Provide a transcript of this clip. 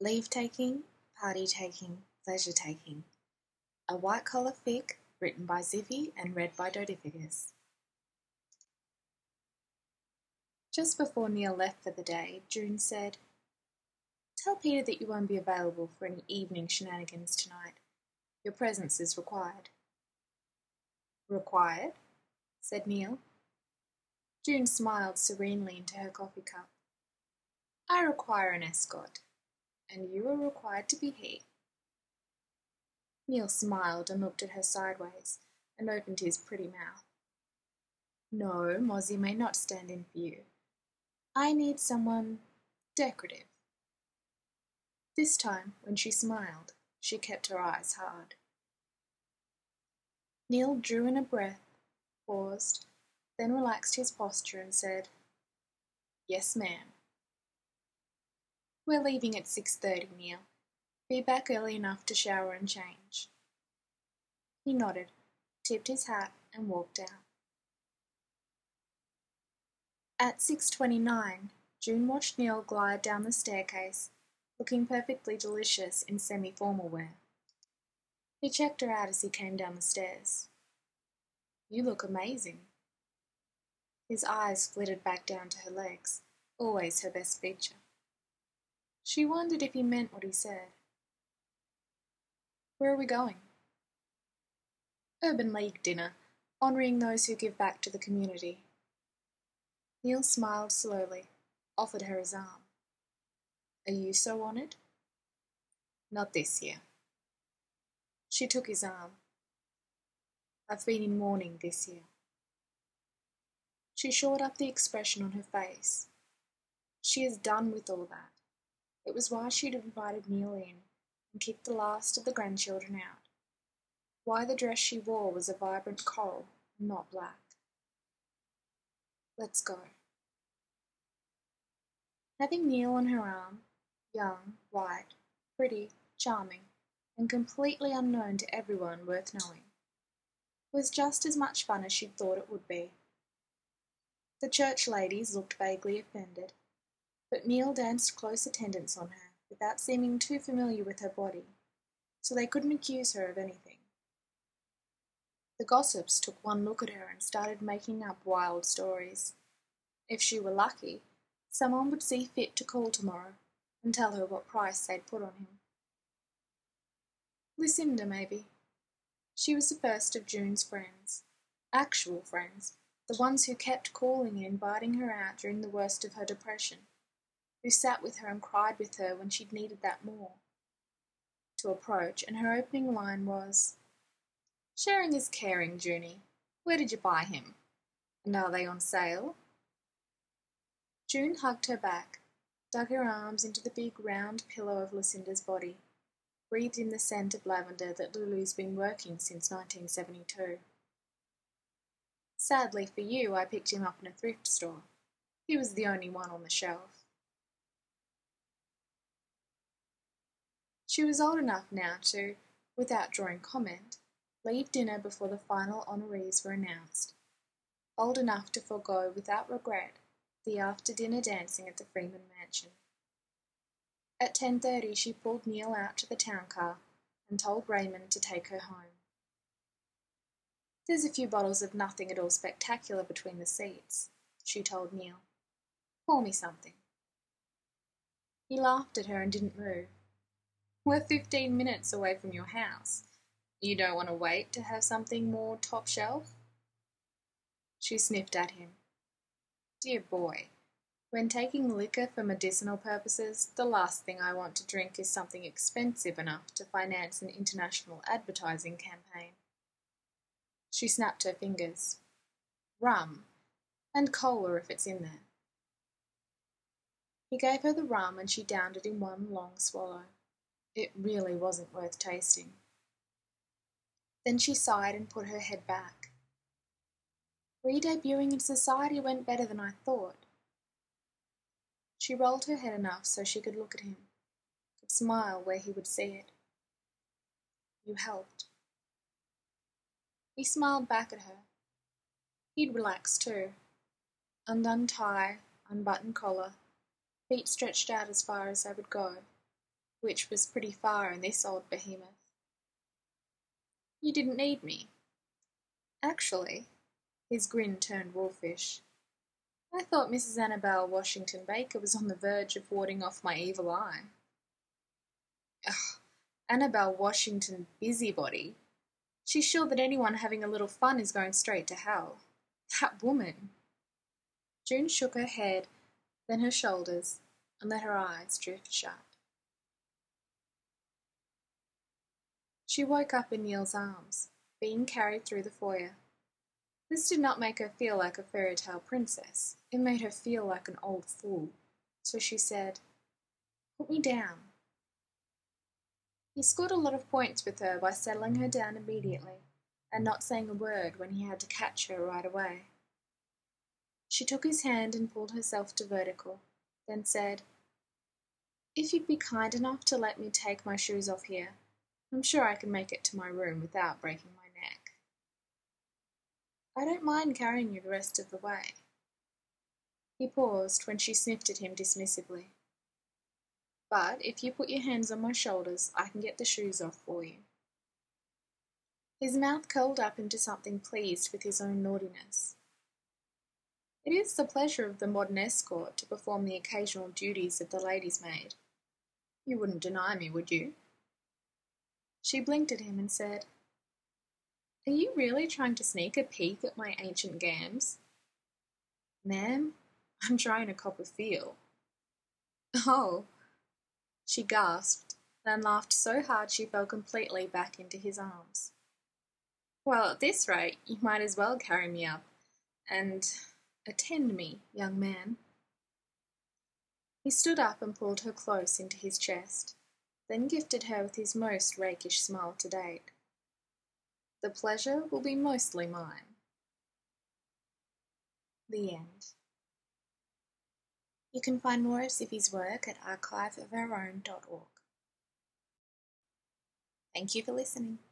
Leave-taking, party-taking, pleasure-taking. A White-Collar Fic, written by Zivvy and read by Dodificus. Just before Neil left for the day, June said, "Tell Peter that you won't be available for any evening shenanigans tonight. Your presence is required." "Required?" said Neil. June smiled serenely into her coffee cup. "I require an escort, and you are required to be he." Neil smiled and looked at her sideways, and opened his pretty mouth. "No, Mozzie may not stand in for you. I need someone decorative." This time, when she smiled, she kept her eyes hard. Neil drew in a breath, paused, then relaxed his posture and said, "Yes, ma'am." "We're leaving at 6:30, Neil. Be back early enough to shower and change." He nodded, tipped his hat, and walked out. At 6:29, June watched Neil glide down the staircase, looking perfectly delicious in semi-formal wear. He checked her out as he came down the stairs. "You look amazing." His eyes flitted back down to her legs, always her best feature. She wondered if he meant what he said. "Where are we going?" "Urban League dinner, honouring those who give back to the community." Neil smiled slowly, offered her his arm. "Are you so honoured?" "Not this year." She took his arm. "I've been in mourning this year." She shored up the expression on her face. She is done with all that. It was why she'd invited Neil in and kicked the last of the grandchildren out. Why the dress she wore was a vibrant coral and not black. "Let's go." Having Neil on her arm, young, white, pretty, charming, and completely unknown to everyone worth knowing, was just as much fun as she'd thought it would be. The church ladies looked vaguely offended, but Neil danced close attendance on her without seeming too familiar with her body, so they couldn't accuse her of anything. The gossips took one look at her and started making up wild stories. If she were lucky, someone would see fit to call tomorrow and tell her what price they'd put on him. Lucinda, maybe. She was the first of June's friends. Actual friends, the ones who kept calling and inviting her out during the worst of her depression, who sat with her and cried with her when she'd needed that more. To approach, and her opening line was, "Sharing is caring, Junie. Where did you buy him? And are they on sale?" June hugged her back, dug her arms into the big round pillow of Lucinda's body, breathed in the scent of lavender that Lulu's been working since 1972. "Sadly for you, I picked him up in a thrift store. He was the only one on the shelf." She was old enough now to, without drawing comment, leave dinner before the final honorees were announced. Old enough to forego without regret the after-dinner dancing at the Freeman mansion. At 10:30 she pulled Neil out to the town car and told Raymond to take her home. "There's a few bottles of nothing at all spectacular between the seats," she told Neil. "Pour me something." He laughed at her and didn't move. "We're 15 minutes away from your house. You don't want to wait to have something more top shelf?" She sniffed at him. "Dear boy, when taking liquor for medicinal purposes, the last thing I want to drink is something expensive enough to finance an international advertising campaign." She snapped her fingers. "Rum. And cola if it's in there." He gave her the rum and she downed it in one long swallow. It really wasn't worth tasting. Then she sighed and put her head back. "Re-debuting in society went better than I thought." She rolled her head enough so she could look at him, could smile where he would see it. "You helped." He smiled back at her. He'd relaxed too. Undone tie, unbuttoned collar, feet stretched out as far as they would go. which was pretty far in this old behemoth. You didn't need me. Actually, his grin turned wolfish. I thought Mrs. Annabel Washington Baker was on the verge of warding off my evil eye. Ugh, Annabel Washington Busybody. She's sure that anyone having a little fun is going straight to hell. That woman! June shook her head, then her shoulders, and let her eyes drift shut. She woke up in Neil's arms, being carried through the foyer. This did not make her feel like a fairy tale princess. It made her feel like an old fool. So she said, "Put me down." He scored a lot of points with her by settling her down immediately and not saying a word when he had to catch her right away. She took his hand and pulled herself to vertical, then said, "If you'd be kind enough to let me take my shoes off here, I'm sure I can make it to my room without breaking my neck." "I don't mind carrying you the rest of the way." He paused when she sniffed at him dismissively. "But if you put your hands on my shoulders, I can get the shoes off for you." His mouth curled up into something pleased with his own naughtiness. It is the pleasure of the modern escort to perform the occasional duties of the lady's maid. You wouldn't deny me, would you? She blinked at him and said, "Are you really trying to sneak a peek at my ancient gams?" "Ma'am, I'm trying to cop a feel." "Oh!" She gasped, then laughed so hard she fell completely back into his arms. "Well, at this rate, you might as well carry me up, and attend me, young man." He stood up and pulled her close into his chest, then gifted her with his most rakish smile to date. "The pleasure will be mostly mine." The end. You can find more of Zippy's work at archiveofourown.org. Thank you for listening.